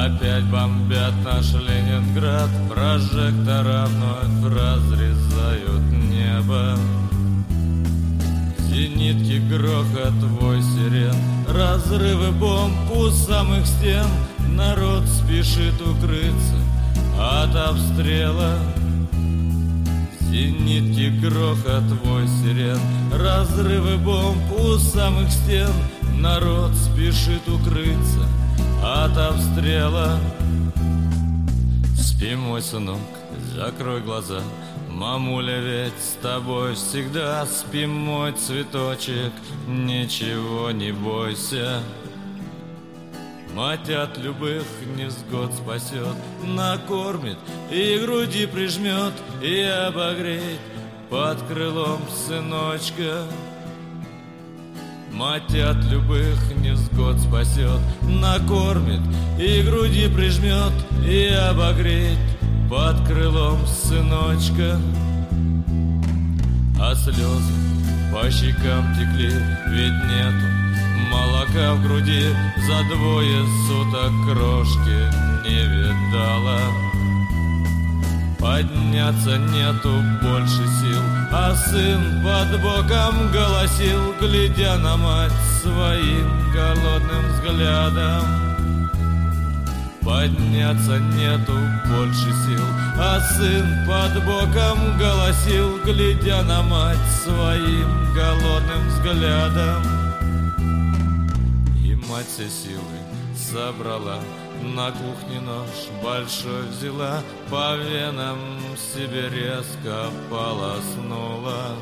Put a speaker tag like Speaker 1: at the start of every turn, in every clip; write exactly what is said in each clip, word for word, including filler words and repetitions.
Speaker 1: Опять бомбят наш Ленинград, прожектора вновь разрезают небо. Зенитки, грохот, вой сирен, разрывы бомб у самых стен. Народ спешит укрыться от обстрела. Зенитки, грохот, вой сирен, разрывы бомб у самых стен. Народ спешит укрыться от обстрела. Спи, мой сынок, закрой глаза, мамуля ведь с тобой всегда. Спи, мой цветочек, ничего не бойся. Мать от любых невзгод спасет, накормит и груди прижмет, и обогреет под крылом сыночка. Мать от любых невзгод спасет, накормит и груди прижмет, и обогреет под крылом сыночка. А слезы по щекам текли, ведь нету молока в груди. За двое суток крошки не видала. Подняться нету больше сил, а сын под боком голосил, глядя на мать своим голодным взглядом. Подняться нету больше сил, а сын под боком голосил, глядя на мать своим голодным взглядом. И мать все силы собрала, на кухне нож большой взяла, по венам себе резко полоснула.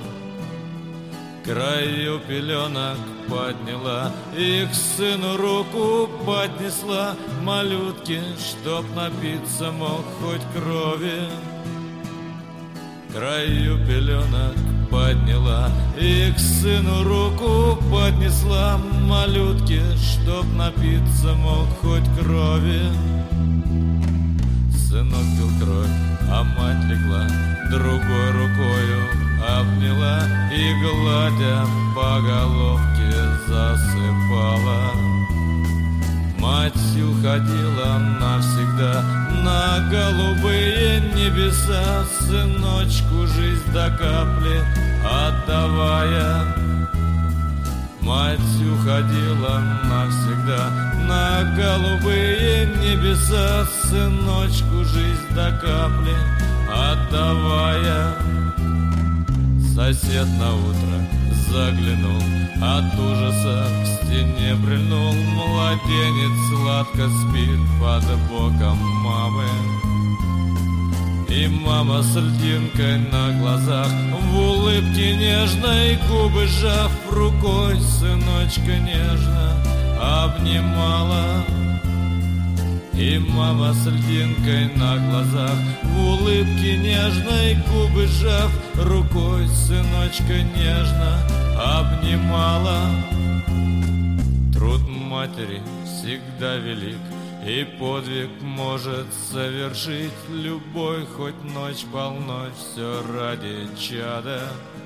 Speaker 1: Краю пеленок подняла и к сыну руку поднесла. Малютке, чтоб напиться мог хоть крови. Краю пеленок подняла и к сыну руку поднесла. Малютке, чтоб напиться мог хоть крови. Сынок пил кровь, а мать легла, другой рукою обняла и, гладя по головке, засыпала. Мать уходила навсегда на голубые небеса, сыночку жизнь до капли отдавая. Мать уходила навсегда на голубые небеса, сыночку жизнь до капли отдавая. Сосед на утро заглянул, от ужаса к стене прильнул. Младенец сладко спит под боком мамы. И мама с льдинкой на глазах, в улыбке нежной губы сжав, рукой сыночка нежно обнимала. И мама с льдинкой на глазах, в улыбке нежной губы сжав, рукой сыночка нежно обнимала. Труд матери всегда велик, и подвиг может совершить любой, хоть ночь полночь, все ради чада.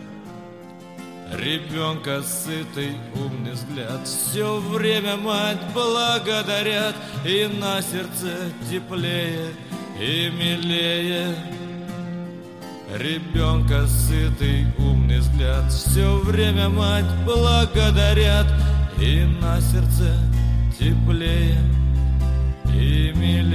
Speaker 1: Ребенка сытый, умный взгляд, все время мать благодарят, и на сердце теплее и милее. Ребенка сытый, умный взгляд, все время мать благодарят, и на сердце теплее и милее.